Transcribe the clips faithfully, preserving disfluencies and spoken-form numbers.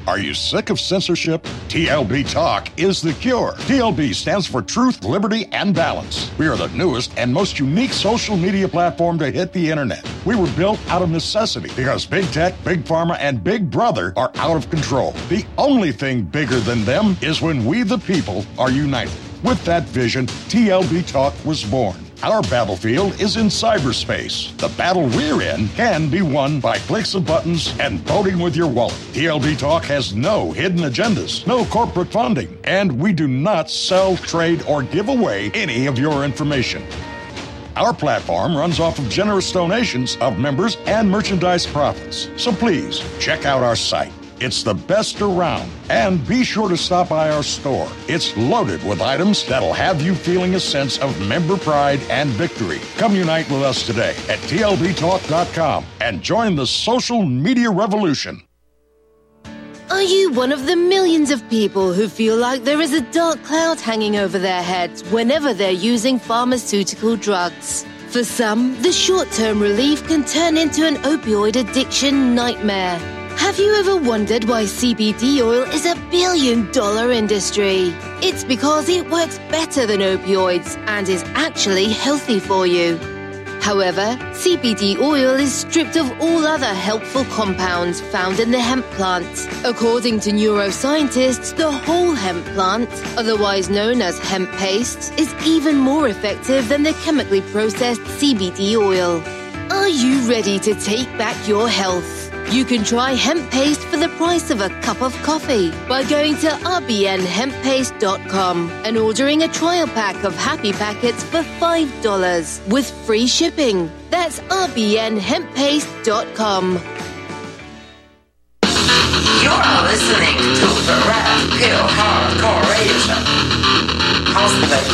Are you sick of censorship? T L B Talk is the cure. T L B stands for Truth, Liberty, and Balance. We are the newest and most unique social media platform to hit the internet. We were built out of necessity because big tech, big pharma, and big brother are out of control. The only thing bigger than them is when we, the people, are united. With that vision, T L B Talk was born. Our battlefield is in cyberspace. The battle we're in can be won by clicks of buttons and voting with your wallet. T L B Talk has no hidden agendas, no corporate funding, and we do not sell, trade, or give away any of your information. Our platform runs off of generous donations of members and merchandise profits. So please, check out our site. It's the best around. And be sure to stop by our store. It's loaded with items that'll have you feeling a sense of member pride and victory. Come unite with us today at T L B talk dot com and join the social media revolution. Are you one of the millions of people who feel like there is a dark cloud hanging over their heads whenever they're using pharmaceutical drugs? For some, the short-term relief can turn into an opioid addiction nightmare. Have you ever wondered why C B D oil is a billion-dollar industry? It's because it works better than opioids and is actually healthy for you. However, C B D oil is stripped of all other helpful compounds found in the hemp plant. According to neuroscientists, the whole hemp plant, otherwise known as hemp paste, is even more effective than the chemically processed C B D oil. Are you ready to take back your health? You can try hemp paste for the price of a cup of coffee by going to r b n hemp paste dot com and ordering a trial pack of happy packets for five dollars with free shipping. That's r b n hemp paste dot com. You're listening to the Red Pill Hardcore Radio Show. How's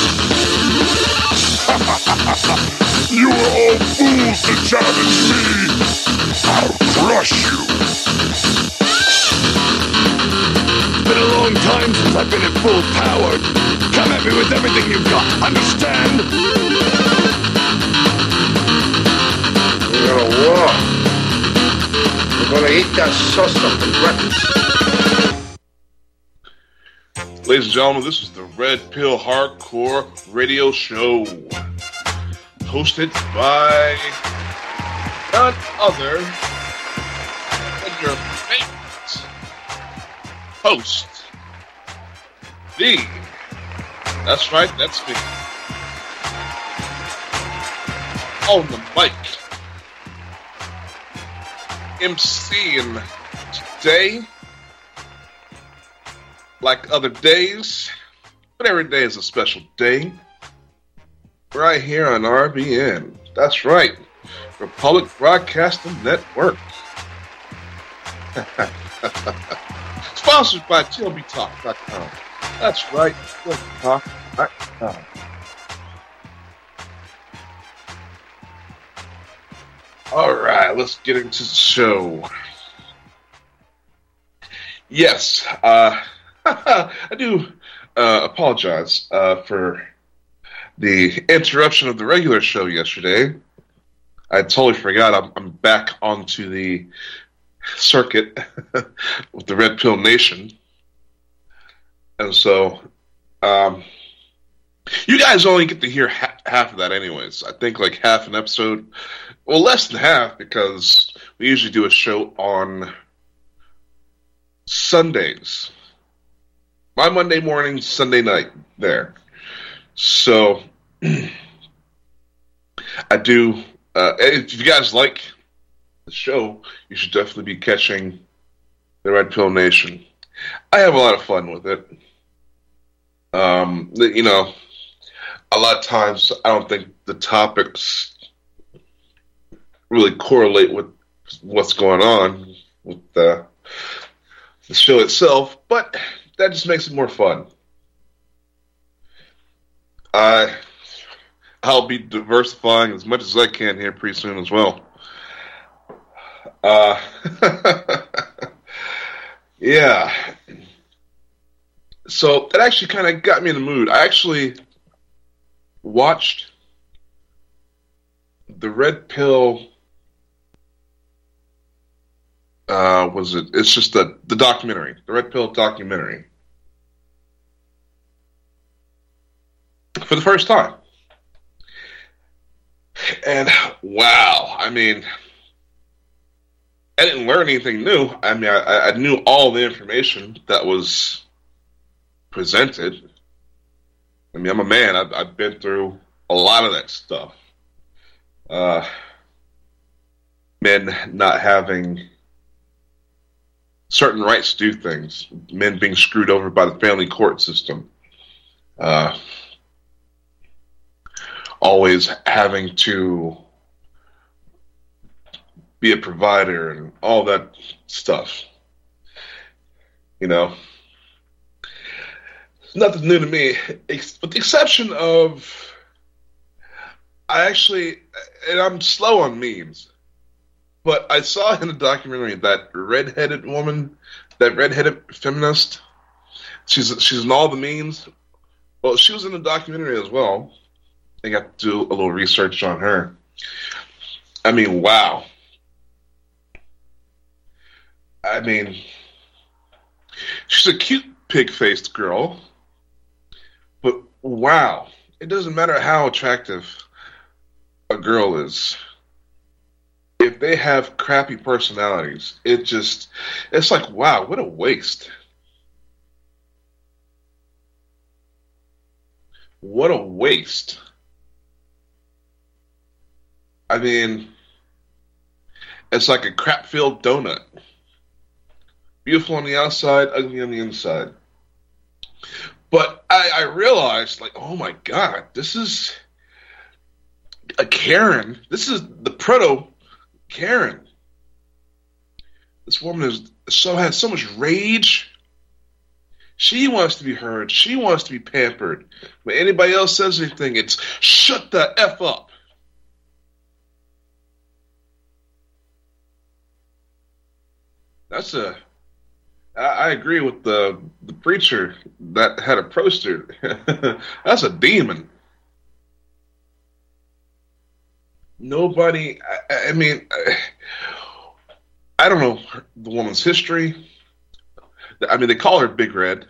You are all fools to challenge me! I'll crush you! Been a long time since I've been at full power. Come at me with everything you've got, understand? We're gonna war. We're gonna eat that sauce for breakfast. Ladies and gentlemen, this is the Red Pill Hardcore Radio Show, hosted by none other than your favorite host, the, that's right, that's me, on the mic, emceeing today, like other days, but every day is a special day, right here on R B N. That's right, Republic Broadcasting Network. Sponsored by T L B talk dot com. That's right, T L B talk dot com. All right, let's get into the show. Yes, uh, I do uh, apologize uh, for the interruption of the regular show yesterday. I totally forgot I'm, I'm back onto the circuit with the Red Pill Nation. And so, um, you guys only get to hear ha- half of that anyways. I think like half an episode, well, less than half, because we usually do a show on Sundays. My Monday morning, Sunday night there. So, I do, uh, if you guys like the show, you should definitely be catching the Red Pill Nation. I have a lot of fun with it. Um, you know, a lot of times I don't think the topics really correlate with what's going on with the, the show itself, but that just makes it more fun. I, I'll be diversifying as much as I can here pretty soon as well. Uh, yeah. So that actually kind of got me in the mood. I actually watched the Red Pill uh, was it? It's just the the documentary, the Red Pill documentary, for the first time, and wow, I mean, I didn't learn anything new. I mean, I, I knew all the information that was presented. I mean, I'm a man. I've, I've been through a lot of that stuff. Uh, men not having certain rights to do things. Men being screwed over by the family court system. Uh, always having to be a provider and all that stuff. You know, nothing new to me, with the exception of, I actually, and I'm slow on memes, but I saw in the documentary that redheaded woman, that redheaded feminist, she's she's in all the memes. Well, she was in the documentary as well. I got to do a little research on her. I mean, wow. I mean, she's a cute pig-faced girl, but wow, it doesn't matter how attractive a girl is. If they have crappy personalities, it just, it's like, wow, what a waste. What a waste. I mean, it's like a crap-filled donut. Beautiful on the outside, ugly on the inside. But I, I realized, like, oh my God, this is a Karen. This is the proto Karen. This woman is so has so much rage. She wants to be heard. She wants to be pampered. When anybody else says anything, it's shut the F up. That's a I agree with the the preacher that had a poster. That's a demon. Nobody, I, I mean, I, I don't know the woman's history. I mean, they call her Big Red.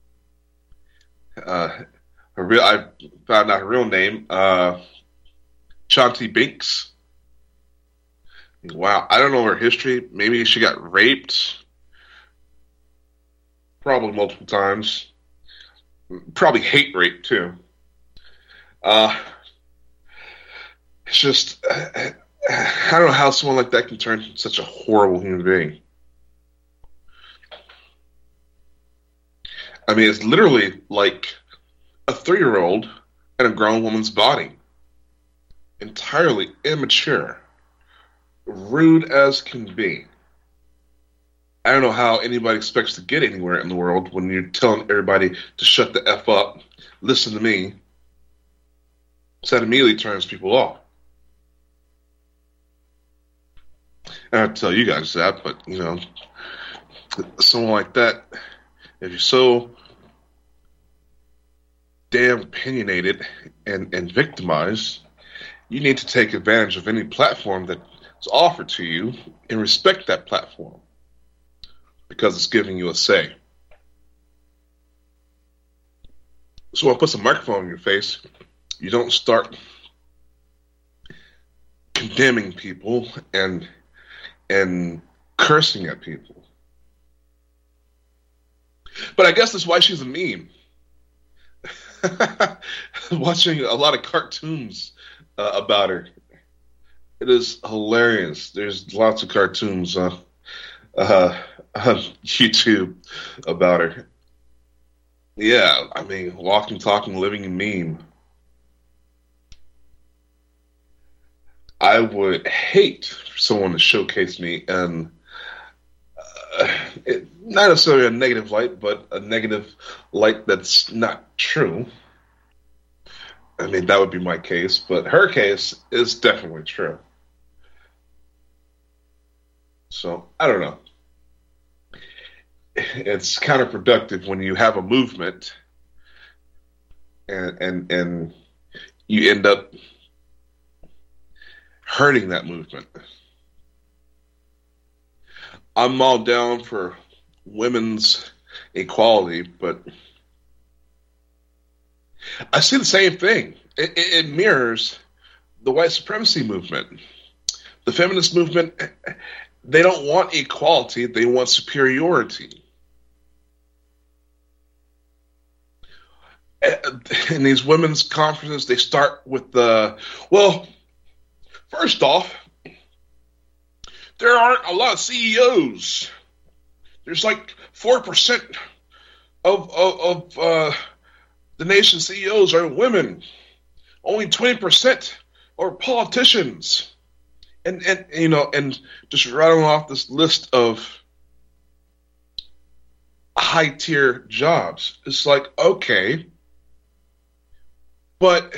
Uh, her real, I found out her real name, uh, Chauncey Binks. Wow, I don't know her history. Maybe she got raped. Probably multiple times. Probably hate rape, too. Uh, it's just, I, I don't know how someone like that can turn into such a horrible human being. I mean, it's literally like a three-year-old in a grown woman's body. Entirely immature. Rude as can be. I don't know how anybody expects to get anywhere in the world when you're telling everybody to shut the F up, listen to me. So that immediately turns people off. I don't tell you guys that, but, you know, someone like that, if you're so damn opinionated and, and victimized, you need to take advantage of any platform that's offered to you and respect that platform. Because it's giving you a say. So when I put some microphone in your face, you don't start condemning people and and cursing at people. But I guess that's why she's a meme. Watching a lot of cartoons uh, about her. It is hilarious. There's lots of cartoons uh, uh, on YouTube about her. Yeah, I mean, walking, talking, living meme. I would hate for someone to showcase me in uh, it, not necessarily a negative light, but a negative light that's not true. I mean, that would be my case, but her case is definitely true. So, I don't know. It's counterproductive when you have a movement and and and you end up hurting that movement. I'm all down for women's equality, but I see the same thing. It, it, it mirrors the white supremacy movement. The feminist movement, they don't want equality, they want superiority. In these women's conferences, they start with the, well, first off, there aren't a lot of C E Os. There's like four percent of, of, of uh, the nation's C E Os are women. Only twenty percent are politicians. And, and you know, and just rattling off this list of high-tier jobs. It's like, okay, but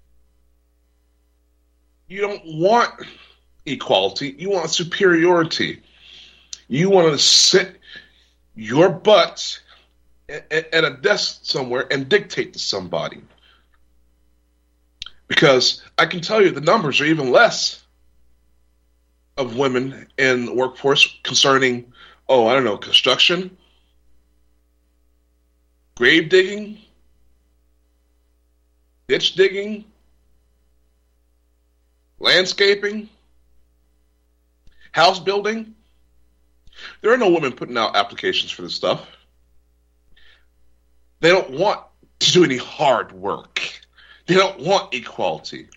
you don't want equality. You want superiority. You want to sit your butt at, at a desk somewhere and dictate to somebody. Because I can tell you the numbers are even less of women in the workforce concerning, oh, I don't know, construction, grave digging, ditch digging, landscaping, house building. There are no women putting out applications for this stuff. They don't want to do any hard work. They don't want equality.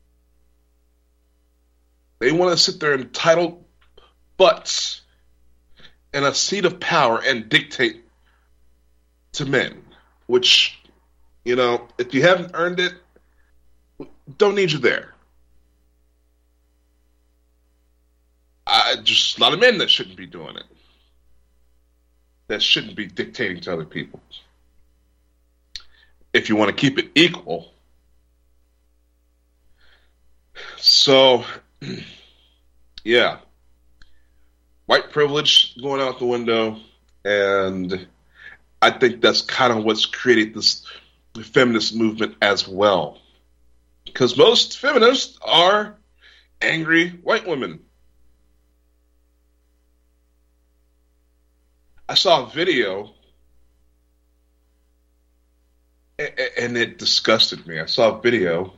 They want to sit there entitled butts in a seat of power and dictate to men, which, you know, if you haven't earned it, don't need you there. I, just a lot of men that shouldn't be doing it. That shouldn't be dictating to other people. If you want to keep it equal. So, yeah. White privilege going out the window, and I think that's kind of what's created this feminist movement as well. Because most feminists are angry white women. I saw a video, and it disgusted me. I saw a video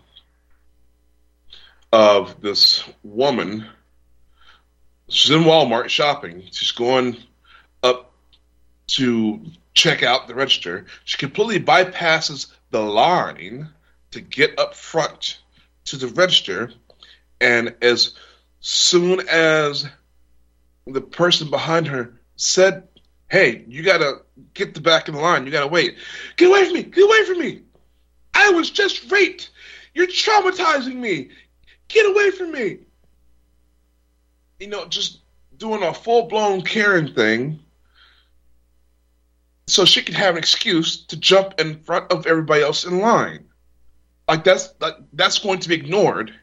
of this woman. She's in Walmart shopping. She's going up to check out the register. She completely bypasses the line to get up front to the register. And as soon as the person behind her said, hey, you got to get the back of the line. You got to wait. Get away from me. Get away from me. I was just raped. You're traumatizing me. Get away from me. You know, just doing a full-blown Karen thing so she can have an excuse to jump in front of everybody else in line. Like, that's, that, that's going to be ignored.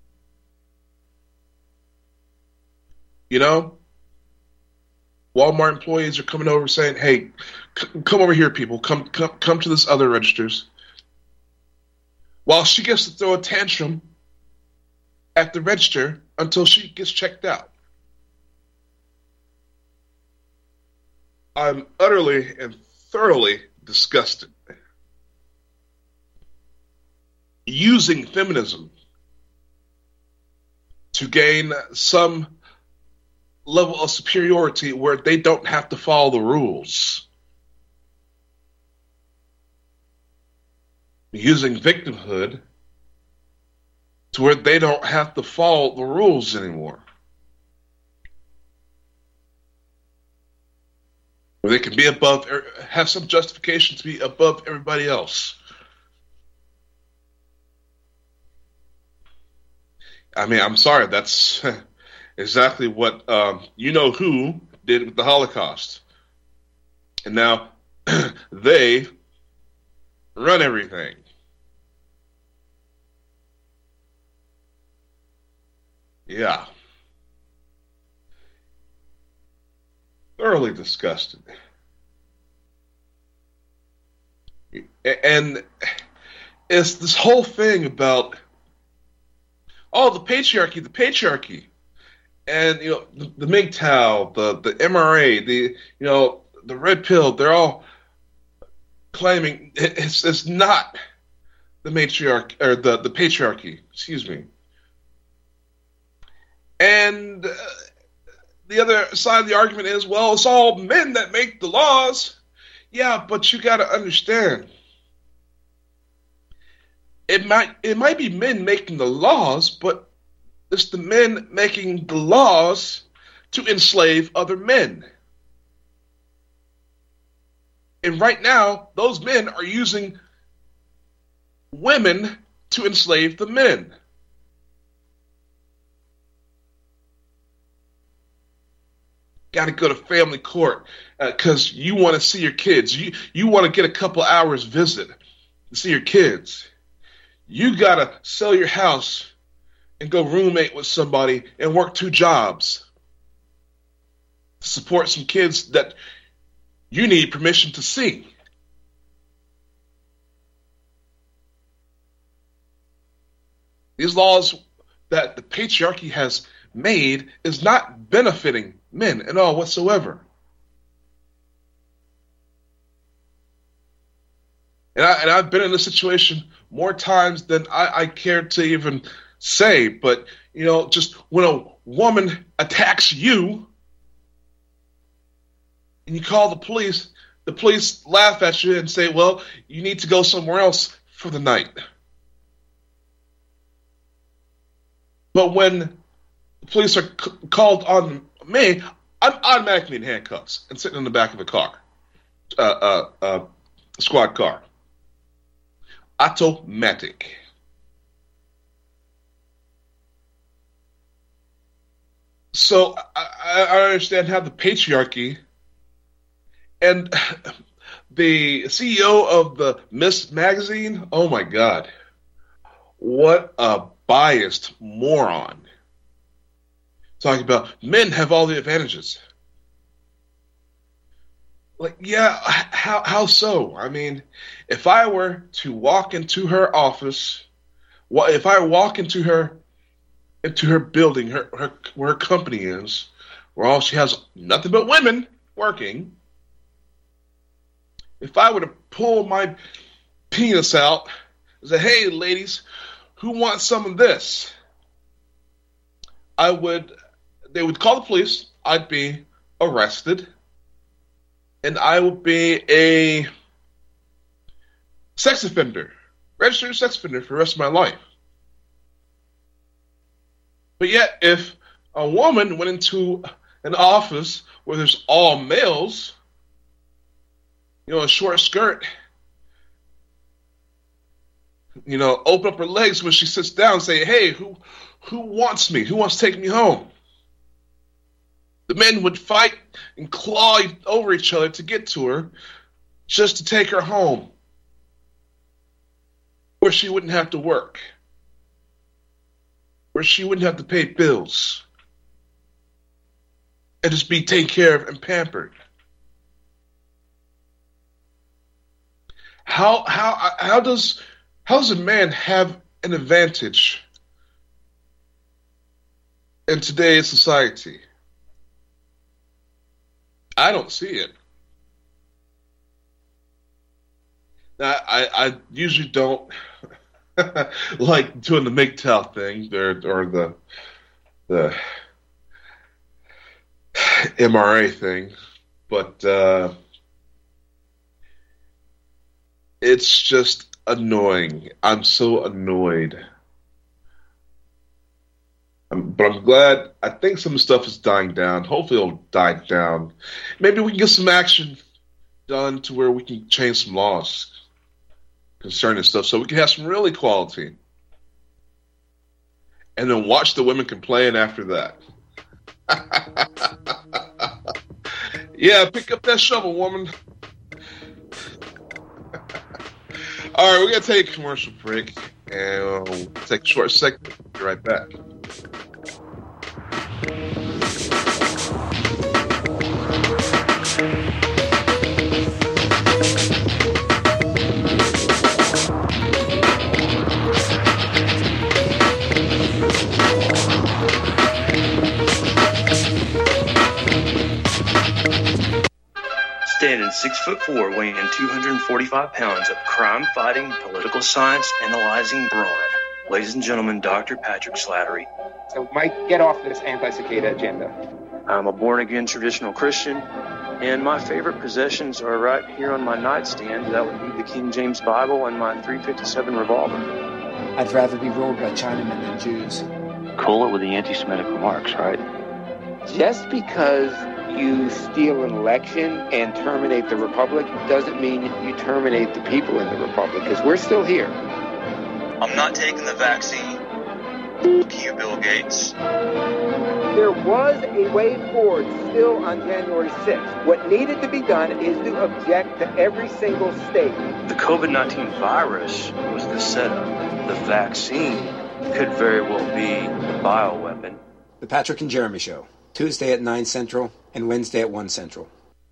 You know? Walmart employees are coming over saying, hey, c- come over here, people. Come, come, come to this other registers. While she gets to throw a tantrum at the register until she gets checked out. I'm utterly and thoroughly disgusted. Using feminism to gain some level of superiority where they don't have to follow the rules. Using victimhood to where they don't have to follow the rules anymore. Where they can be above, have some justification to be above everybody else. I mean, I'm sorry, that's exactly what um, you know who did with the Holocaust. And now they run everything. Yeah. Thoroughly disgusted. And it's this whole thing about, oh, the patriarchy, the patriarchy. And you know the, the M G T O W, the the M R A, the you know the red pill, they're all claiming it's it's not the matriarch or the the patriarchy. Excuse me. And uh, the other side of the argument is, well, it's all men that make the laws. Yeah, but you got to understand, it might it might be men making the laws, but it's the men making the laws to enslave other men. And right now, those men are using women to enslave the men. Got to go to family court because uh, you want to see your kids. You you want to get a couple hours visit to see your kids. You got to sell your house and go roommate with somebody and work two jobs to support some kids that you need permission to see. These laws that the patriarchy has made is not benefiting men at all whatsoever. And, I, and I've been in this situation more times than I, I care to even say, but, you know, just when a woman attacks you and you call the police, the police laugh at you and say, well, you need to go somewhere else for the night. But when the police are c- called on me, I'm automatically in handcuffs and sitting in the back of a car, uh, uh, uh, squad car. Automatic. So I, I understand how the patriarchy and the C E O of the Miss magazine, oh my God, what a biased moron. Talking about men have all the advantages. Like, yeah, how how so? I mean, if I were to walk into her office, if I walk into her into her building, her, her where her company is, where all she has nothing but women working, if I were to pull my penis out and say, hey, ladies, who wants some of this? I would, they would call the police, I'd be arrested, and I would be a sex offender, registered sex offender for the rest of my life. But yet, if a woman went into an office where there's all males, you know, a short skirt, you know, open up her legs when she sits down and say, hey, who who wants me? Who wants to take me home? The men would fight and claw over each other to get to her just to take her home, where she wouldn't have to work, where she wouldn't have to pay bills, and just be taken care of and pampered. How how how does how does a man have an advantage in today's society? I don't see it. Now, I I usually don't like doing the M G T O W thing or or the the M R A thing, but uh, it's just annoying. I'm so annoyed. Um, but I'm glad. I think some stuff is dying down. Hopefully it'll die down. Maybe we can get some action done to where we can change some laws concerning stuff so we can have some real equality. And then watch the women complain after that. Yeah, pick up that shovel, woman. All right, we're going to take a commercial break, and we'll take a short segment. Be right back. Standing six foot four, weighing two hundred forty-five pounds of crime-fighting, political science analyzing brawn. Ladies and gentlemen, Doctor Patrick Slattery. So, Mike, get off this anti-cicada agenda. I'm a born-again traditional Christian, and my favorite possessions are right here on my nightstand. That would be the King James Bible and my three fifty-seven revolver. I'd rather be ruled by Chinamen than Jews. Cool it with the anti-Semitic remarks, right? Just because you steal an election and terminate the Republic doesn't mean you terminate the people in the Republic, because we're still here. I'm not taking the vaccine. Fuck you, Bill Gates. There was a way forward still on January sixth. What needed to be done is to object to every single state. The COVID nineteen virus was the setup. The vaccine could very well be the bioweapon. The Patrick and Jeremy Show, Tuesday at nine Central and Wednesday at one Central.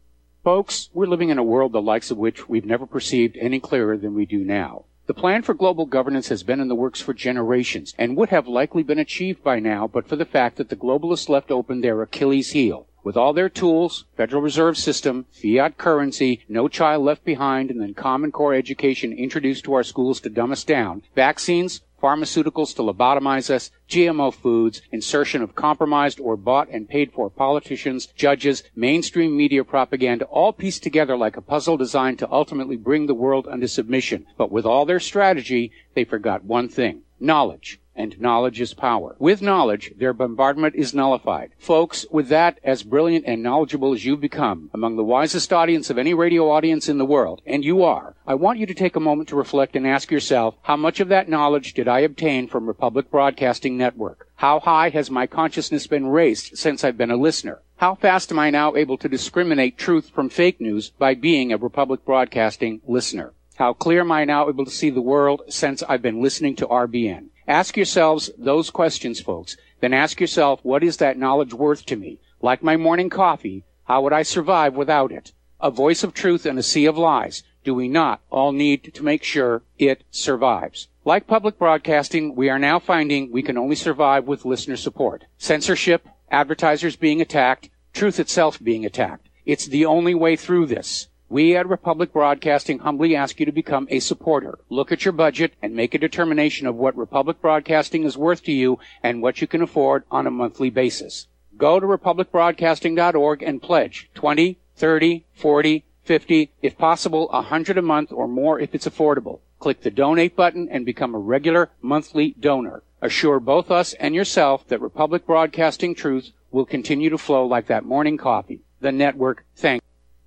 Folks, we're living in a world the likes of which we've never perceived any clearer than we do now. The plan for global governance has been in the works for generations and would have likely been achieved by now but for the fact that the globalists left open their Achilles heel. With all their tools, Federal Reserve System, fiat currency, no child left behind, and then Common Core education introduced to our schools to dumb us down, vaccines, pharmaceuticals to lobotomize us, G M O foods, insertion of compromised or bought and paid for politicians, judges, mainstream media propaganda, all pieced together like a puzzle designed to ultimately bring the world under submission. But with all their strategy, they forgot one thing: knowledge. And knowledge is power. With knowledge, their bombardment is nullified. Folks, with that, as brilliant and knowledgeable as you've become, among the wisest audience of any radio audience in the world, and you are, I want you to take a moment to reflect and ask yourself, how much of that knowledge did I obtain from Republic Broadcasting Network? How high has my consciousness been raised since I've been a listener? How fast am I now able to discriminate truth from fake news by being a Republic Broadcasting listener? How clear am I now able to see the world since I've been listening to R B N? Ask yourselves those questions, folks. Then ask yourself, what is that knowledge worth to me? Like my morning coffee, how would I survive without it? A voice of truth in a sea of lies. Do we not all need to make sure it survives? Like public broadcasting, we are now finding we can only survive with listener support. Censorship, advertisers being attacked, truth itself being attacked. It's the only way through this. We at Republic Broadcasting humbly ask you to become a supporter. Look at your budget and make a determination of what Republic Broadcasting is worth to you and what you can afford on a monthly basis. Go to republic broadcasting dot org and pledge twenty, thirty, forty, fifty, if possible one hundred a month or more if it's affordable. Click the donate button and become a regular monthly donor. Assure both us and yourself that Republic Broadcasting truth will continue to flow like that morning coffee. The network thanks.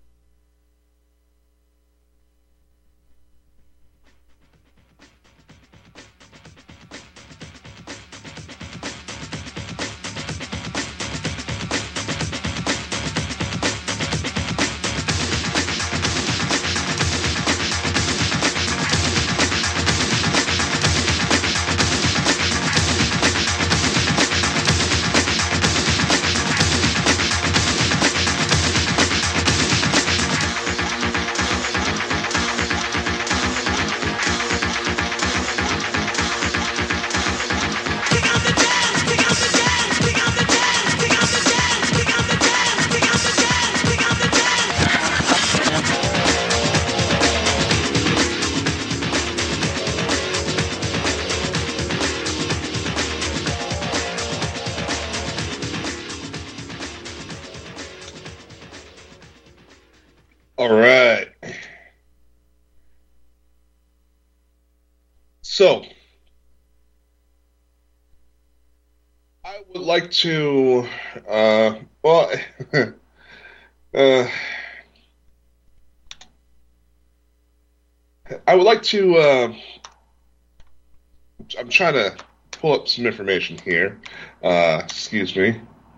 All right. So, I would like to, uh, well, uh, I would like to, uh, I'm trying to pull up some information here. Uh, excuse me.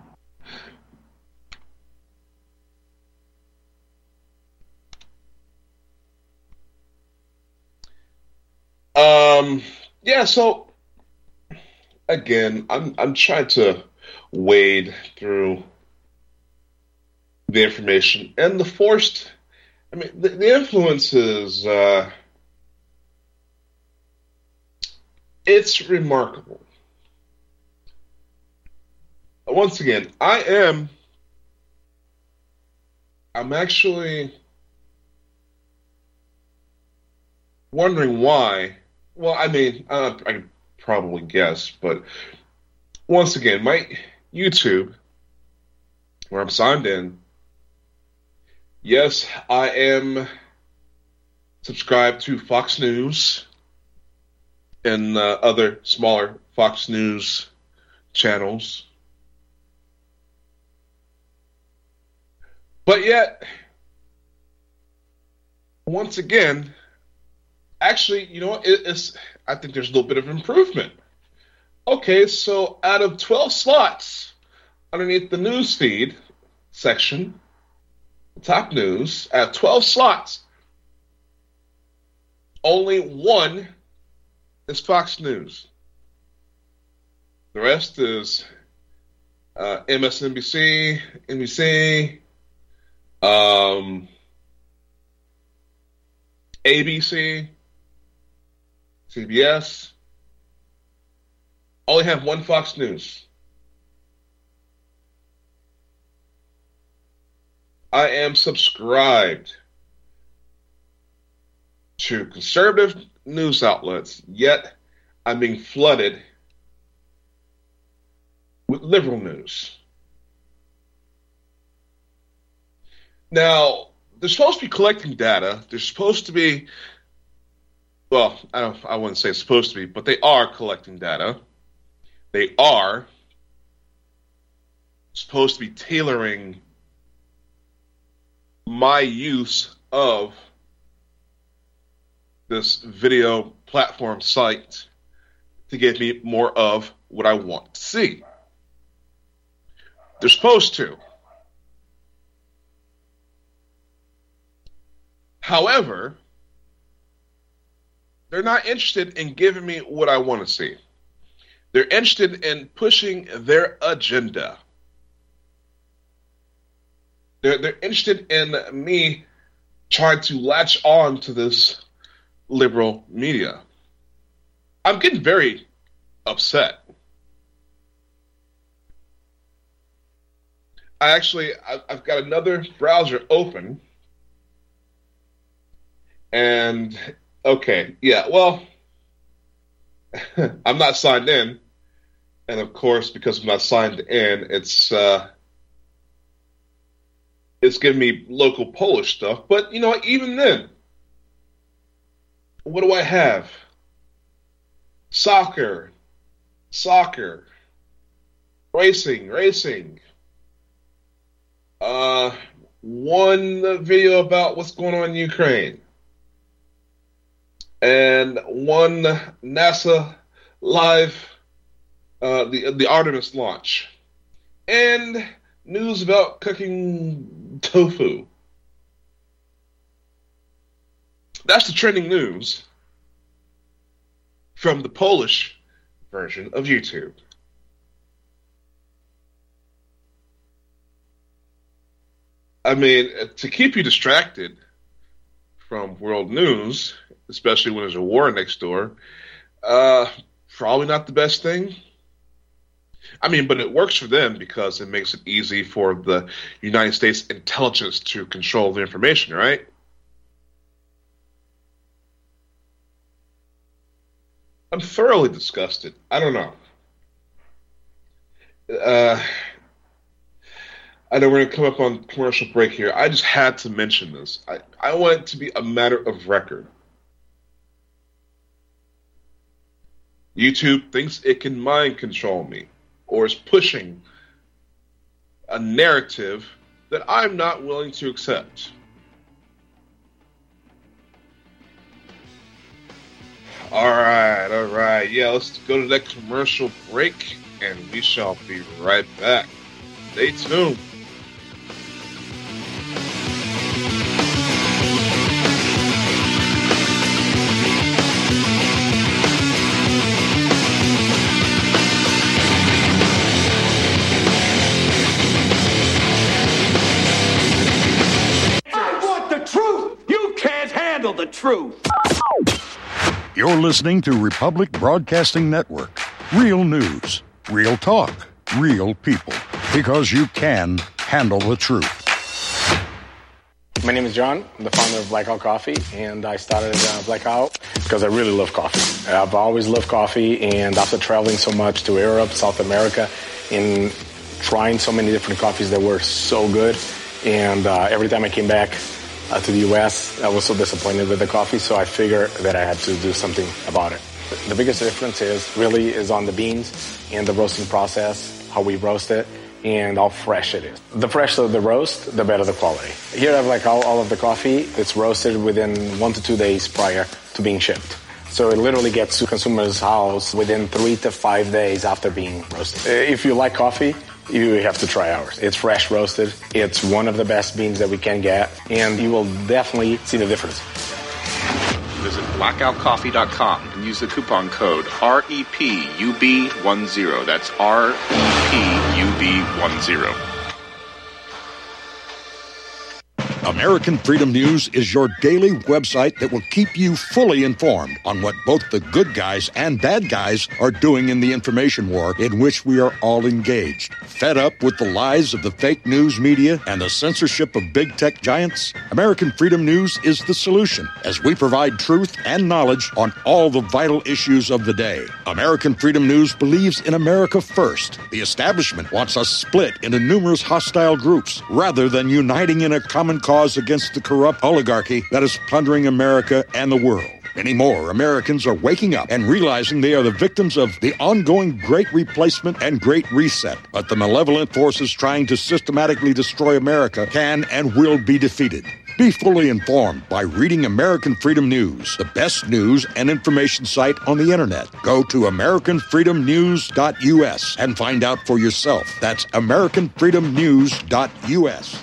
Um, yeah, so, again, I'm I'm trying to wade through the information and the forced, I mean, the, the influence is, uh, it's remarkable. Once again, I am, I'm actually wondering why. Well, I mean, uh, I could probably guess, but once again, my YouTube, where I'm signed in, yes, I am subscribed to Fox News and uh, other smaller Fox News channels. But yet, once again, actually, you know what? It, it's, I think there's a little bit of improvement. Okay, so out of twelve slots underneath the news feed section, top news, out of twelve slots, only one is Fox News. The rest is uh, M S N B C, N B C, um, A B C, C B S. Only have one Fox News. I am subscribed to conservative news outlets, yet I'm being flooded with liberal news. Now, they're supposed to be collecting data. They're supposed to be, well, I don't, I wouldn't say supposed to be, but they are collecting data. They are supposed to be tailoring my use of this video platform site to give me more of what I want to see. They're supposed to. However, they're not interested in giving me what I want to see. They're interested in pushing their agenda. They're, they're interested in me trying to latch on to this liberal media. I'm getting very upset. I actually, I've got another browser open. And, okay, yeah, well, I'm not signed in. And, of course, because I'm not signed in, it's uh, it's giving me local Polish stuff. But, you know, even then, what do I have? Soccer, soccer, racing, racing. Uh, one video about what's going on in Ukraine. And one NASA live, uh, the the Artemis launch. And news about cooking tofu. That's the trending news from the Polish version of YouTube. I mean, to keep you distracted from world news, especially when there's a war next door, uh, probably not the best thing. I mean, but it works for them because it makes it easy for the United States intelligence to control the information, right? I'm thoroughly disgusted. I don't know. Uh, I know we're going to come up on commercial break here. I just had to mention this. I, I want it to be a matter of record. YouTube thinks it can mind control me, or is pushing a narrative that I'm not willing to accept. All right, all right. Yeah, let's go to that commercial break, and we shall be right back. Stay tuned. The truth. You're listening to Republic Broadcasting Network. Real news, real talk, real people. Because you can handle the truth. My name is John. I'm the founder of Blackout Coffee, and I started uh, Blackout because I really love coffee. I've always loved coffee, and after traveling so much to Europe, South America, and trying so many different coffees that were so good, and uh, every time I came back uh, to the U S, I was so disappointed with the coffee, so I figured that I had to do something about it. The biggest difference is really is on the beans and the roasting process, how we roast it, and how fresh it is. The fresher the roast, the better the quality. Here I have like all, all of the coffee. It's roasted within one to two days prior to being shipped. So it literally gets to consumer's house within three to five days after being roasted. If you like coffee, you have to try ours. It's fresh roasted. It's one of the best beans that we can get, and you will definitely see the difference. Visit blackout coffee dot com and use the coupon code R E P U B ten. That's R E P U B ten. American Freedom News is your daily website that will keep you fully informed on what both the good guys and bad guys are doing in the information war in which we are all engaged. Fed up with the lies of the fake news media and the censorship of big tech giants? American Freedom News is the solution, as we provide truth and knowledge on all the vital issues of the day. American Freedom News believes in America first. The establishment wants us split into numerous hostile groups rather than uniting in a common cause against the corrupt oligarchy that is plundering America and the world. Many more Americans are waking up and realizing they are the victims of the ongoing Great Replacement and Great Reset. But the malevolent forces trying to systematically destroy America can and will be defeated. Be fully informed by reading American Freedom News, the best news and information site on the internet. Go to american freedom news dot U S and find out for yourself. That's american freedom news dot U S.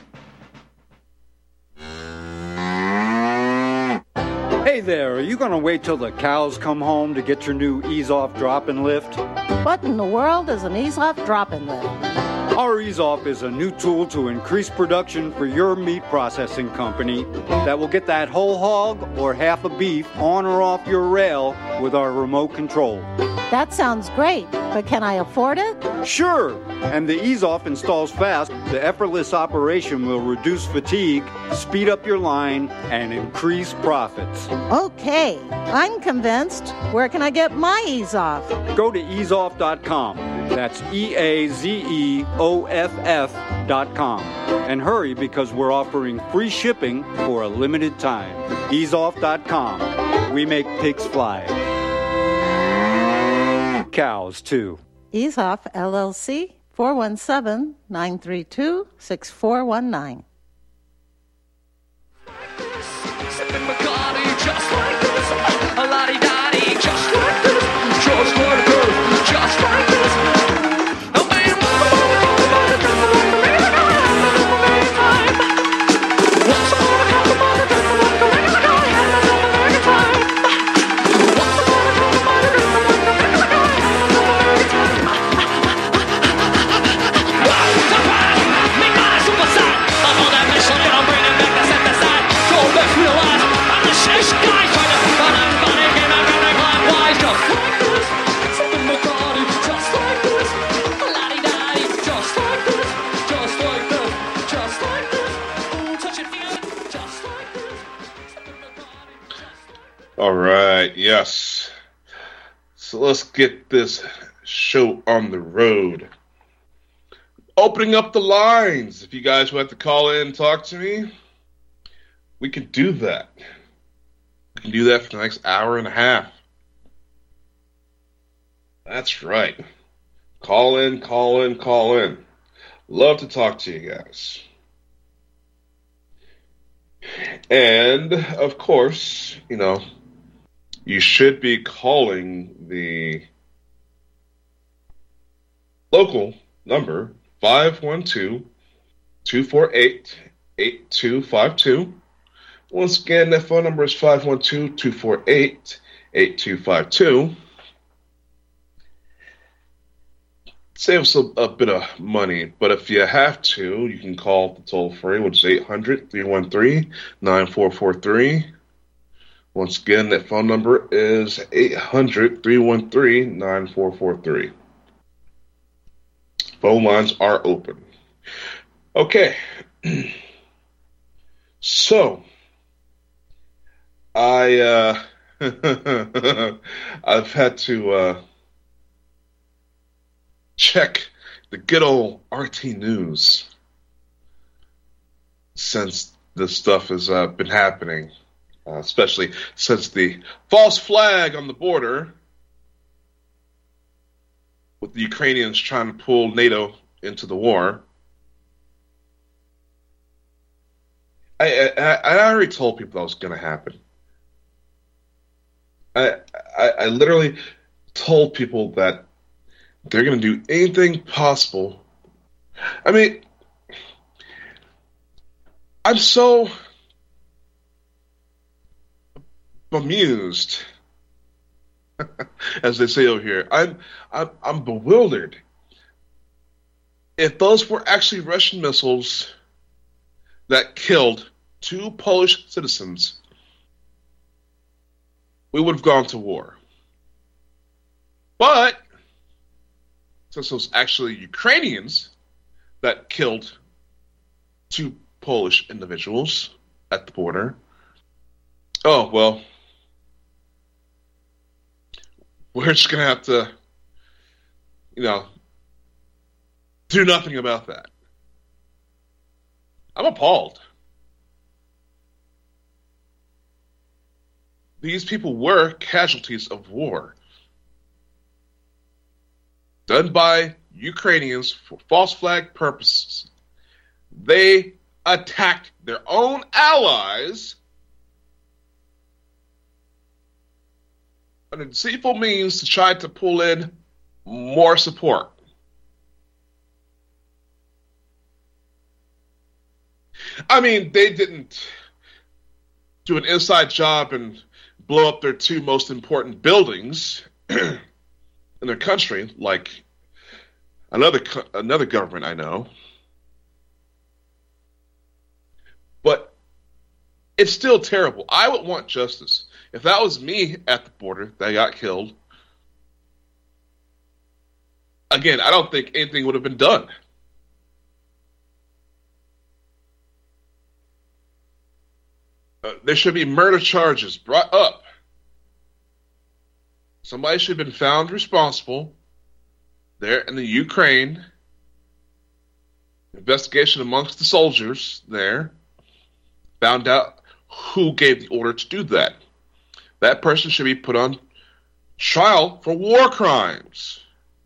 Hey there, are you going to wait till the cows come home to get your new ease-off drop-and lift? What in the world is an ease-off drop-and lift? Our ease-off is a new tool to increase production for your meat processing company that will get that whole hog or half a beef on or off your rail with our remote control. That sounds great, but can I afford it? Sure, and the ease-off installs fast. The effortless operation will reduce fatigue, speed up your line, and increase profits. Okay, I'm convinced. Where can I get my ease-off? Go to ease off dot com. That's E A Z E O F F dot com. And hurry, because we're offering free shipping for a limited time. ease off dot com. We make pigs fly. Cows, too. Ease Off, L L C, four one seven, nine three two, six four one nine. Sipping Bacardi just like this. A la-di-da-di just like this. Just like this. Just like this. All right, yes. So let's get this show on the road. Opening up the lines. If you guys want to call in and talk to me, we can do that. We can do that for the next hour and a half. That's right. Call in, call in, call in. Love to talk to you guys. And, of course, you know, you should be calling the local number, five one two, two four eight, eight two five two. Once again, that phone number is five one two, two four eight, eight two five two. Save us a, a bit of money, but if you have to, you can call the toll-free, which is eight hundred, three one three, nine four four three. Once again, that phone number is eight hundred, three one three, nine four four three. Phone lines are open. Okay. So, I, uh, I've had to, uh, check the good old R T News since this stuff has uh, been happening, uh, especially since the false flag on the border with the Ukrainians trying to pull NATO into the war. I, I, I already told people that was going to happen. I, I I literally told people that they're going to do anything possible. I mean, I'm so bemused, as they say over here. I'm I'm I'm bewildered. If those were actually Russian missiles that killed two Polish citizens, we would have gone to war. But since it was actually Ukrainians that killed two Polish individuals at the border, oh, well, we're just going to have to, you know, do nothing about that. I'm appalled. These people were casualties of war done by Ukrainians for false flag purposes. They attacked their own allies under deceitful means to try to pull in more support. I mean, they didn't do an inside job and blow up their two most important buildings in their country, like another another government I know. But it's still terrible. I would want justice. If that was me at the border that got killed, again, I don't think anything would have been done. Uh, there should be murder charges brought up. Somebody should have been found responsible there in the Ukraine. Investigation amongst the soldiers there found out who gave the order to do that. That person should be put on trial for war crimes.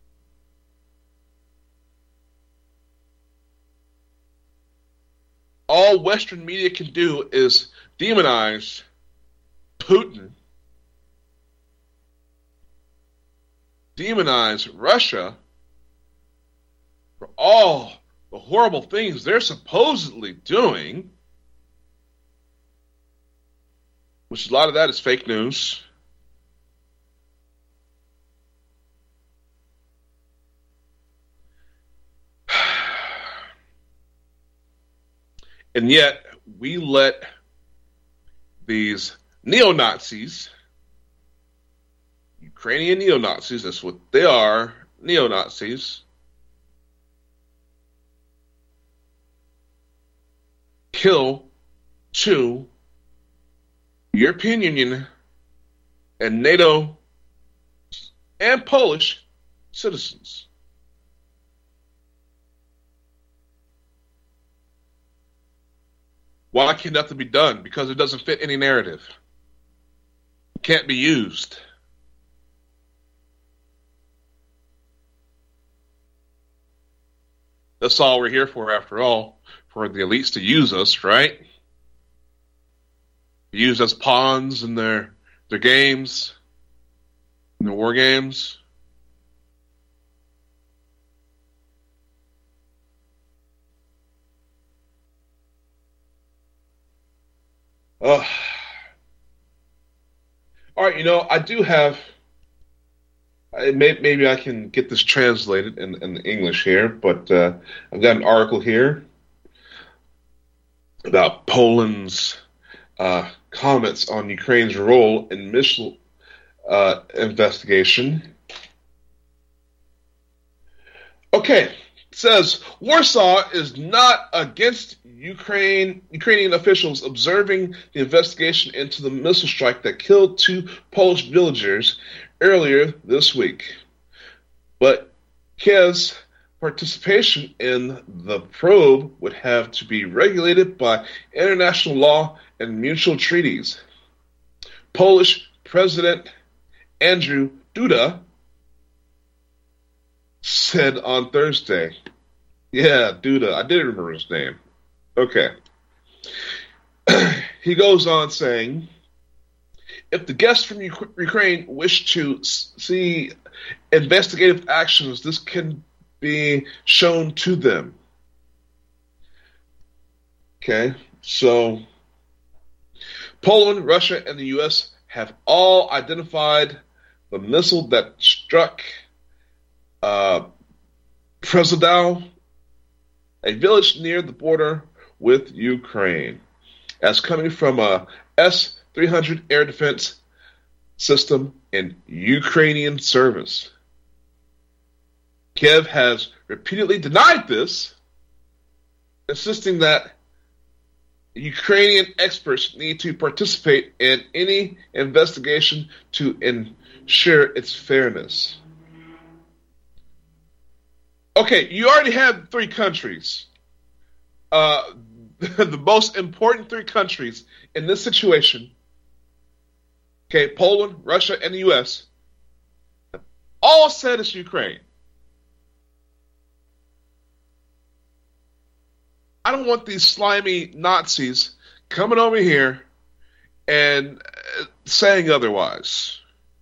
All Western media can do is demonize Putin, demonize Russia for all the horrible things they're supposedly doing, which a lot of that is fake news. And yet, we let these neo-Nazis, Ukrainian neo-Nazis, that's what they are, neo-Nazis, kill two European Union and NATO and Polish citizens. Why can't nothing be done? Because it doesn't fit any narrative. It can't be used. That's all we're here for, after all, for the elites to use us, right? Use as pawns in their their games, in their war games. Uh, all right, you know, I do have, I may, maybe I can get this translated in, in English here, but uh, I've got an article here about Poland's uh, comments on Ukraine's role in missile uh, investigation. Okay, says Warsaw is not against Ukraine Ukrainian officials observing the investigation into the missile strike that killed two Polish villagers earlier this week. But Kiev's participation in the probe would have to be regulated by international law and mutual treaties. Polish President Andrzej Duda said on Thursday. Yeah, Duda. I did remember his name. Okay. He goes on saying, if the guests from U- Ukraine wish to s- see investigative actions, this can be shown to them. Okay, so Poland, Russia, and the U S have all identified the missile that struck uh, Przydał, a village near the border with Ukraine, as coming from a S three hundred air defense system in Ukrainian service. Kiev has repeatedly denied this, insisting that Ukrainian experts need to participate in any investigation to ensure its fairness. Okay, you already have three countries. Uh, the most important three countries in this situation, okay, Poland, Russia, and the U S, all said it's Ukraine. I don't want these slimy Nazis coming over here and saying otherwise.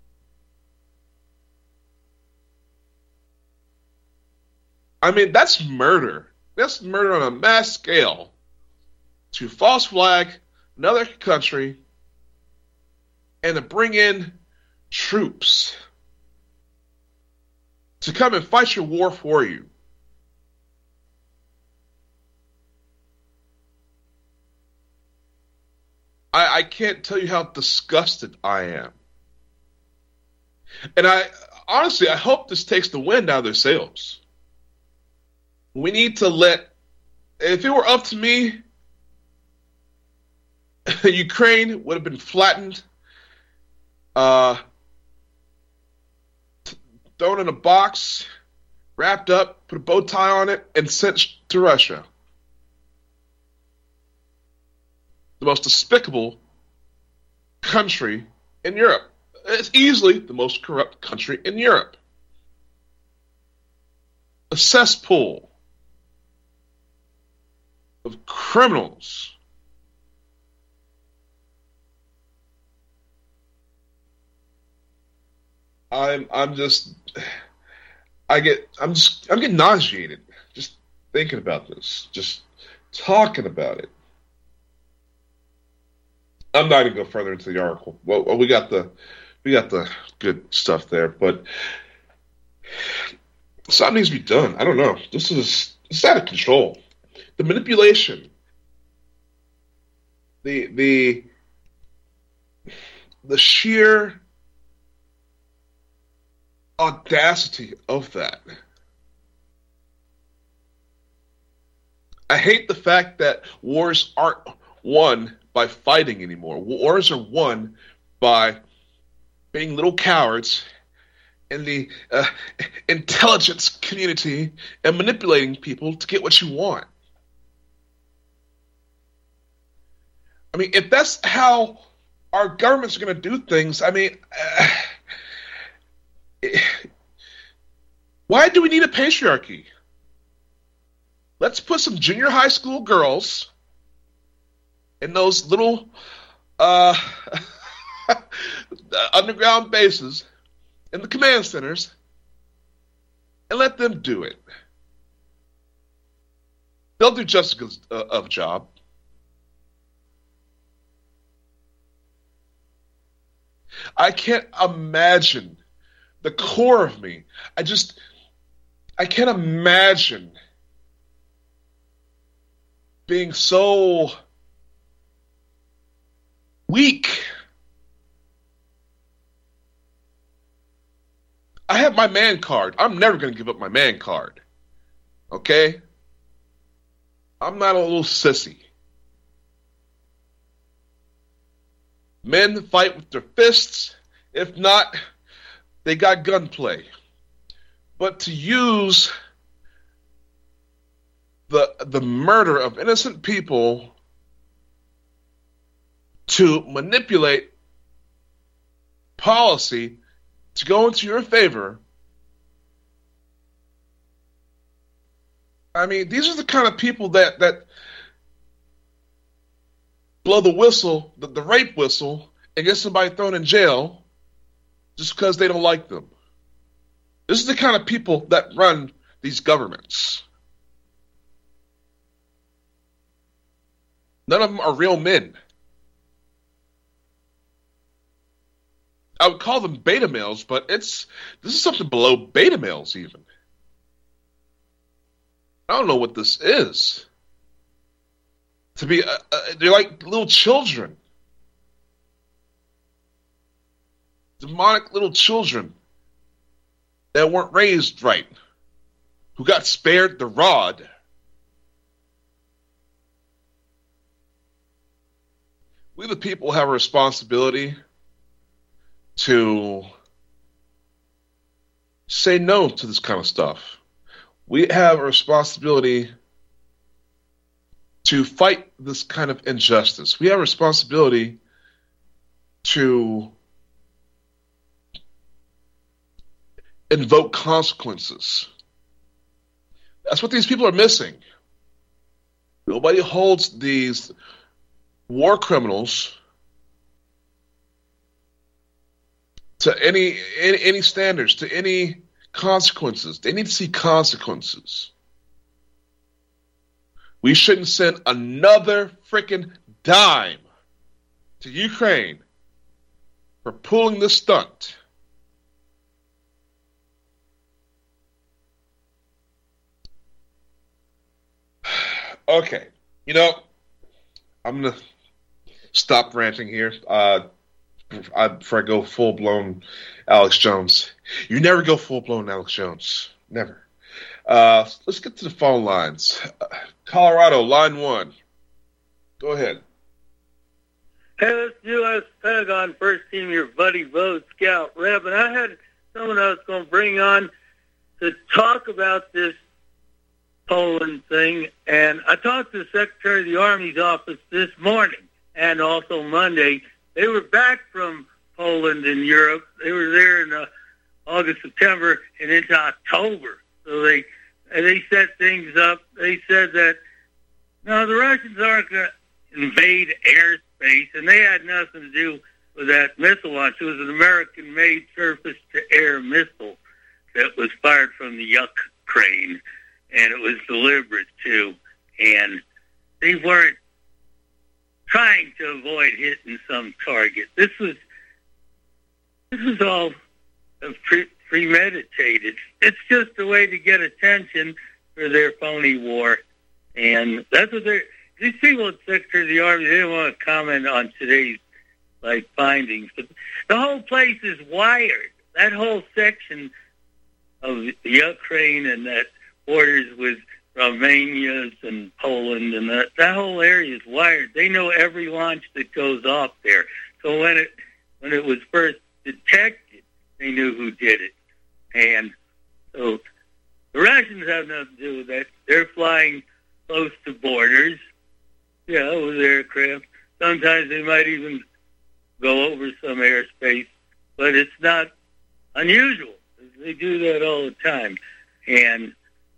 I mean, that's murder. That's murder on a mass scale. To false flag another country and to bring in troops to come and fight your war for you. I, I can't tell you how disgusted I am. And I honestly, I hope this takes the wind out of their sails. We need to let, if it were up to me, Ukraine would have been flattened, uh, thrown in a box, wrapped up, put a bow tie on it, and sent to Russia. The most despicable country in Europe. It's easily the most corrupt country in Europe. A cesspool of criminals. I'm I'm just I get I'm just I'm getting nauseated just thinking about this, just talking about it. I'm not going to go further into the article. Well, we got the we got the good stuff there, but something needs to be done. I don't know. This is it's out of control. The manipulation, the the the sheer audacity of that. I hate the fact that wars aren't won by fighting anymore. Wars are won by being little cowards in the uh, intelligence community and manipulating people to get what you want. I mean, if that's how our governments are going to do things, I mean, uh, why do we need a patriarchy? Let's put some junior high school girls in those little uh, underground bases in the command centers and let them do it. They'll do just as good uh, of a job. I can't imagine the core of me. I just, I can't imagine being so weak. I have my man card. I'm never going to give up my man card. Okay? I'm not a little sissy. Men fight with their fists. If not, they got gunplay. But to use the the murder of innocent people to manipulate policy to go into your favor, I mean, these are the kind of people that, that blow the whistle, the, the rape whistle, and get somebody thrown in jail just because they don't like them. This is the kind of people that run these governments. None of them are real men. I would call them beta males, but it's this is something below beta males even. I don't know what this is. To be, uh, uh, they're like little children. Demonic little children that weren't raised right, who got spared the rod. We the people have a responsibility to say no to this kind of stuff. We have a responsibility to fight this kind of injustice. We have a responsibility to invoke consequences. That's what these people are missing. Nobody holds these war criminals to any, any any standards, to any consequences. They need to see consequences. We shouldn't send another freaking dime to Ukraine for pulling this stunt. Okay, you know, I'm going to stop ranting here. Uh, I, before I go full-blown Alex Jones. You never go full-blown Alex Jones. Never. Uh, let's get to the phone lines. Uh, Colorado, line one. Go ahead. Hey, let's do us Pentagon first team, your buddy Bo Scout Rep. And I had someone I was going to bring on to talk about this Poland thing. And I talked to the Secretary of the Army's office this morning and also Monday. They were back from Poland and Europe. They were there in uh, August, September, and into October. So they they set things up. They said that, no, the Russians aren't going to invade airspace, and they had nothing to do with that missile launch. It was an American-made surface-to-air missile that was fired from the Ukraine, and it was deliberate, too. And they weren't trying to avoid hitting some target. This was this was all pre- premeditated. It's just a way to get attention for their phony war, and that's what they're. These people at Secretary of the Army, they didn't want to comment on today's like findings, but the whole place is wired. That whole section of the Ukraine and that borders with Romania and Poland, and that, that whole area is wired. They know every launch that goes off there. So when it when it was first detected, they knew who did it. And so the Russians have nothing to do with that. They're flying close to borders, yeah, with aircraft. Sometimes they might even go over some airspace, but it's not unusual. They do that all the time. And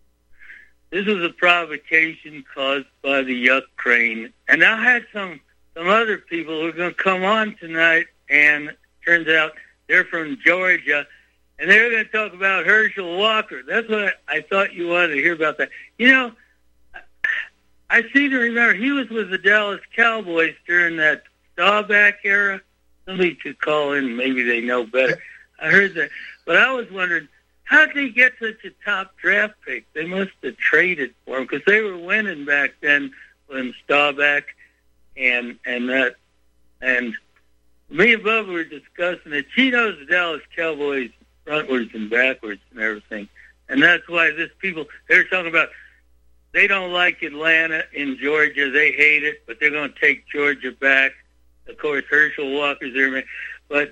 this was a provocation caused by the Ukraine. And I had some, some other people who are going to come on tonight, and it turns out they're from Georgia, and they're going to talk about Herschel Walker. That's what I, I thought you wanted to hear about that. You know, I, I seem to remember he was with the Dallas Cowboys during that Staubach era. Somebody could call in, maybe they know better. I heard that. But I was wondering, how did they get such a top draft pick? They must have traded for him because they were winning back then when Staubach and and that and me and Bubba were discussing it. She knows the Dallas Cowboys frontwards and backwards and everything. And that's why this people, they're talking about, they don't like Atlanta in Georgia. They hate it, but they're going to take Georgia back. Of course, Herschel Walker's there. But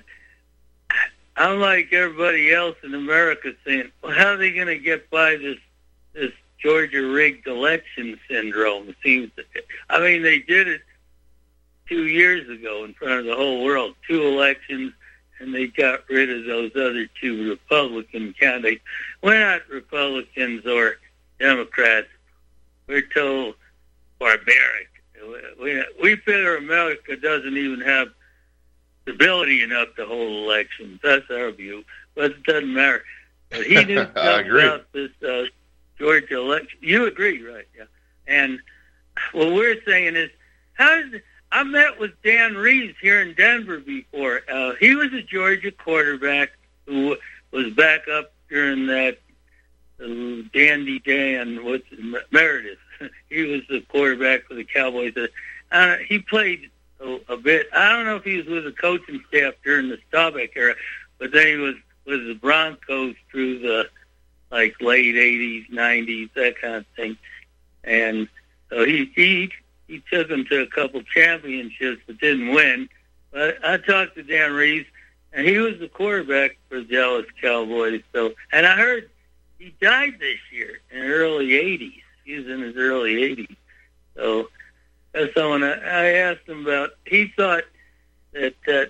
unlike everybody else in America saying, well, how are they going to get by this this Georgia rigged election syndrome? It seems to, I mean, they did it two years ago in front of the whole world, two elections, and they got rid of those other two Republican candidates. We're not Republicans or Democrats. We're told barbaric. We, we figure America doesn't even have stability enough to hold elections. That's our view. But it doesn't matter. But he knew something about this uh, Georgia election. You agree, right? Yeah. And what we're saying is, how did I met with Dan Reeves here in Denver before. Uh, he was a Georgia quarterback who was back up during that uh, Dandy Dan, what's Meredith. He was the quarterback for the Cowboys. Uh, he played a, a bit. I don't know if he was with the coaching staff during the Staubach era, but then he was with the Broncos through the like late eighties, nineties, that kind of thing. And so he he he took them to a couple championships, but didn't win. But I talked to Dan Reeves, and he was the quarterback for the Dallas Cowboys. So, and I heard he died this year in the early eighties. He was in his early eighties. So that's someone I, I asked him about. He thought that that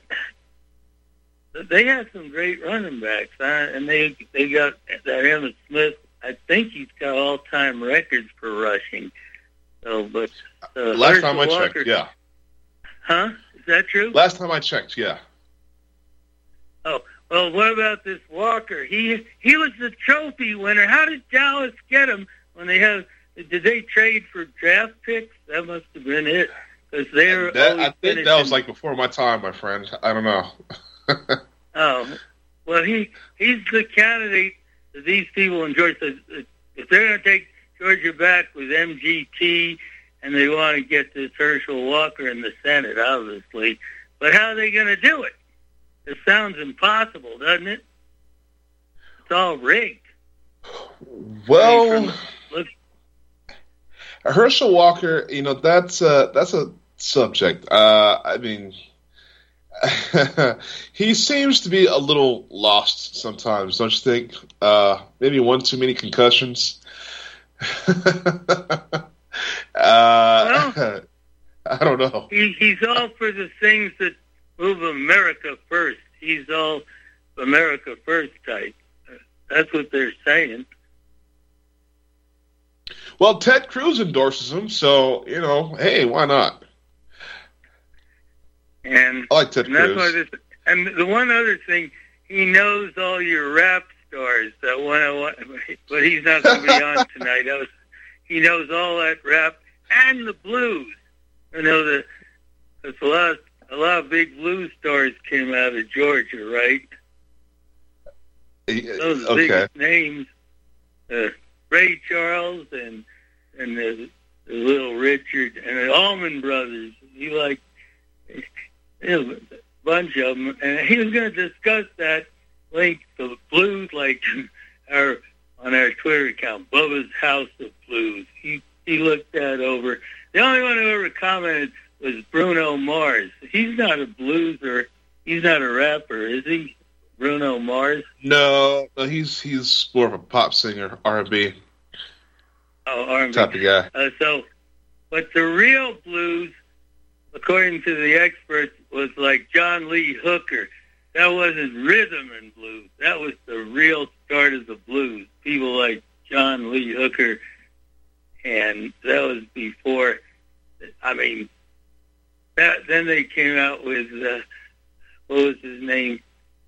they had some great running backs, huh? And they they got that Emmitt Smith. I think he's got all-time records for rushing. So, but uh, last time I Walker, checked, yeah. Huh? Is that true? Last time I checked, yeah. Oh, well, what about this Walker? He he was the trophy winner. How did Dallas get him when they have? Did they trade for draft picks? That must have been it. Because they're that, I think that was like before my time, my friend. I don't know. Oh, well, he he's the candidate that these people in Georgia. If they're going to take Georgia back with M G T, and they want to get this Herschel Walker in the Senate, obviously. But how are they going to do it? It sounds impossible, doesn't it? It's all rigged. Well, Herschel Walker, you know, that's a, that's a subject. Uh, I mean, he seems to be a little lost sometimes, don't you think? Uh, maybe one too many concussions. uh, well, I don't know. He, he's all for the things that move America first. He's all America first type. That's what they're saying. Well, Ted Cruz endorses him, so, you know, hey, why not? And, I like Ted and that's Cruz. why this, and the one other thing, he knows all your rap stars. That one, I want, but he's not going to be on tonight. That was, he knows all that rap and the blues. You know, the there's a lot, of, a lot of big blues stars came out of Georgia, right? Those okay. biggest names, uh, Ray Charles and and the, the Little Richard and the Allman Brothers. He like, you know, a bunch of them, and he was going to discuss that link to blues, like our on our Twitter account, Bubba's House of Blues. He he looked that over. The only one who ever commented was Bruno Mars. He's not a blueser. He's not a rapper, is he? Bruno Mars? No, no, he's he's more of a pop singer, R and B. Oh, R and B. Type of guy. Uh, so, but the real blues, according to the experts, was like John Lee Hooker. That wasn't rhythm and blues. That was the real start of the blues. People like John Lee Hooker, and that was before. I mean, that then they came out with uh, what was his name?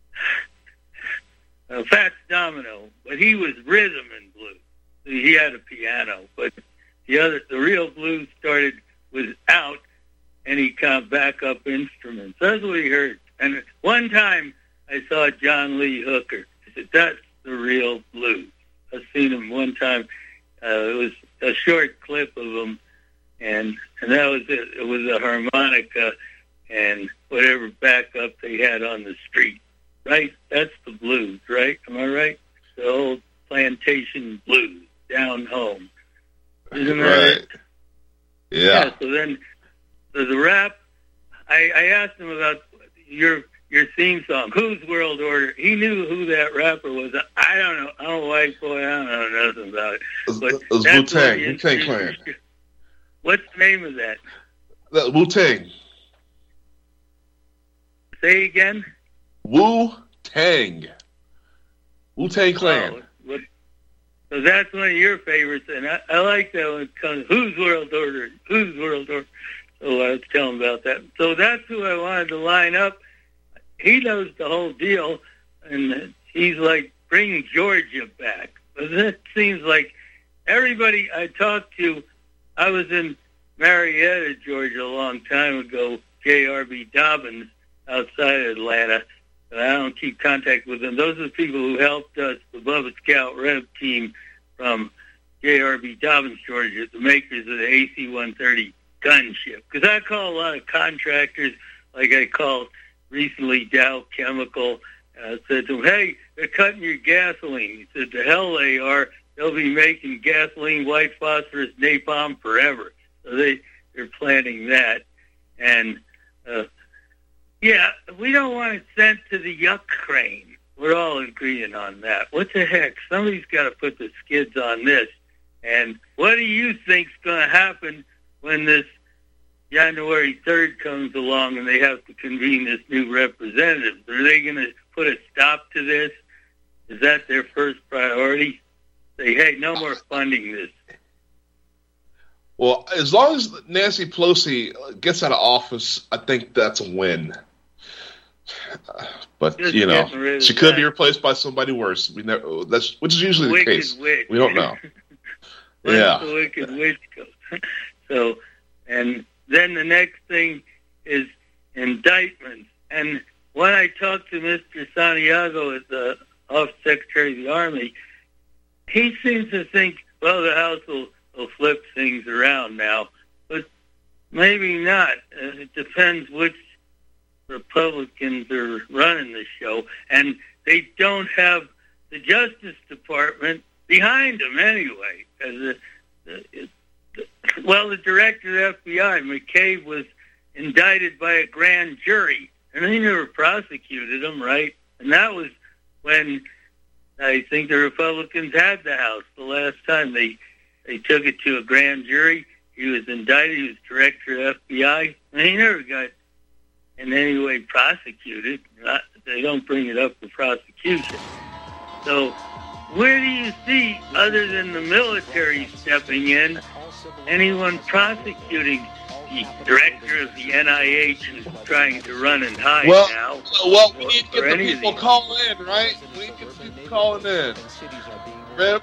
Uh, Fats Domino, but he was rhythm and blues. He had a piano, but the other, the real blues started without any kind of backup instruments. That's what he heard. And one time I saw John Lee Hooker. I said, "That's the real blues." I've seen him one time. Uh, it was a short clip of him, and and that was it. It was a harmonica and whatever backup they had on the street. Right? That's the blues, right? Am I right? The old plantation blues down home. Isn't that Right. it? Yeah. So then, so the rap, I, I asked him about your your theme song, Whose World Order. He knew who that rapper was. I don't know. I'm a white boy. I don't know nothing about it. But It was that's what Wu-Tang, he Wu-Tang introduced- Clan. What's the name of that? That Wu-Tang. Say again? Wu-Tang. Wu-Tang Clan. Oh, what, so that's one of your favorites, and I, I like that when it comes, Whose World Order? Whose World Order? So I was telling him about that. So that's who I wanted to line up. He knows the whole deal, and he's like bringing Georgia back. But it seems like everybody I talked to, I was in Marietta, Georgia, a long time ago, J R B Dobbins, outside of Atlanta. But I don't keep contact with them. Those are the people who helped us, the Bubba Scout Rev team from J R B Dobbins, Georgia, the makers of the A C one thirty gunship. Because I call a lot of contractors, like I called recently Dow Chemical. I uh, said to them, hey, they're cutting your gasoline. He said, the hell they are. They'll be making gasoline, white phosphorus, napalm forever. So they, they're planning that. And, uh, yeah, we don't want it sent to the yuck crane. We're all agreeing on that. What the heck? Somebody's got to put the skids on this. And what do you think's going to happen when this January third comes along and they have to convene this new representative? Are they going to put a stop to this? Is that their first priority? Say, hey, no more funding this. Well, as long as Nancy Pelosi gets out of office, I think that's a win. Uh, but Just you know, getting rid of she could that. be replaced by somebody worse. We never, that's which is usually the Wicked case. witch. We don't know. Where's Yeah. the wicked witch goes. So, and then the next thing is indictments. And when I talked to Mister Santiago, as the Office Secretary of the Army, he seems to think, well, the House will, will flip things around now. But maybe not. Uh, It depends which Republicans are running the show. And they don't have the Justice Department behind them anyway. As a, the, the, well, the director of the F B I, McCabe, was indicted by a grand jury, and they never prosecuted him, right? And that was when I think the Republicans had the House the last time. They they took it to a grand jury. He was indicted. He was director of the F B I, and he never got in any way prosecuted. Not, they don't bring it up for prosecution. So where do you see, other than the military stepping in, anyone prosecuting the director of the N I H who's trying to run and hide Well, now? well, we need to or get any the of people these? calling in, right? We need to get the people calling in. Rip,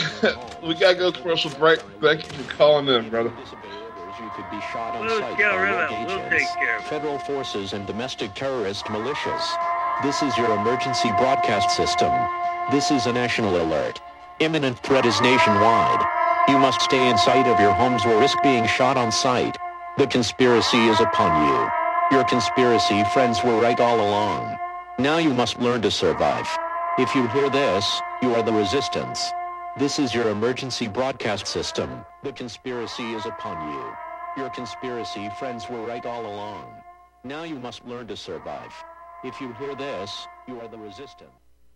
we gotta go to commercial break. Thank you for calling in, brother. You could be shot on We'll sight get by rid of rogue it. We'll agents, take care of it. federal forces, and domestic terrorist militias. This is your emergency broadcast system. This is a national alert. Imminent threat is nationwide. You must stay in sight of your homes or risk being shot on sight. The conspiracy is upon you. Your conspiracy friends were right all along. Now you must learn to survive. If you hear this, you are the resistance. This is your emergency broadcast system. The conspiracy is upon you. Your conspiracy friends were right all along. Now you must learn to survive. If you hear this, you are the resistance.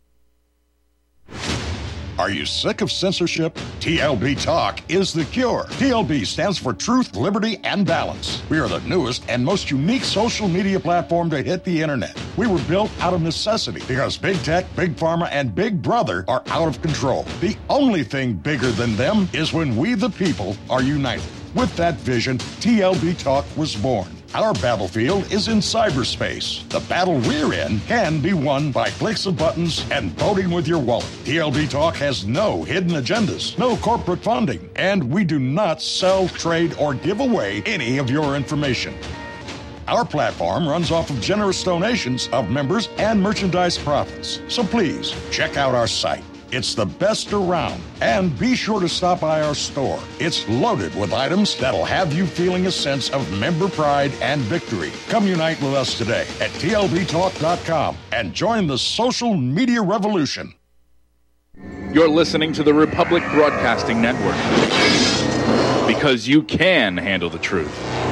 Are you sick of censorship? T L B Talk is the cure. T L B stands for Truth, Liberty, and Balance. We are the newest and most unique social media platform to hit the internet. We were built out of necessity because big tech, big pharma, and big brother are out of control. The only thing bigger than them is when we the people are united. With that vision, T L B Talk was born. Our battlefield is in cyberspace. The battle we're in can be won by clicks of buttons and voting with your wallet. T L B Talk has no hidden agendas, no corporate funding, and we do not sell, trade, or give away any of your information. Our platform runs off of generous donations of members and merchandise profits. So please, check out our site. It's the best around. And be sure to stop by our store. It's loaded with items that'll have you feeling a sense of member pride and victory. Come unite with us today at T L B talk dot com and join the social media revolution. You're listening to the Republic Broadcasting Network. Because you can handle the truth.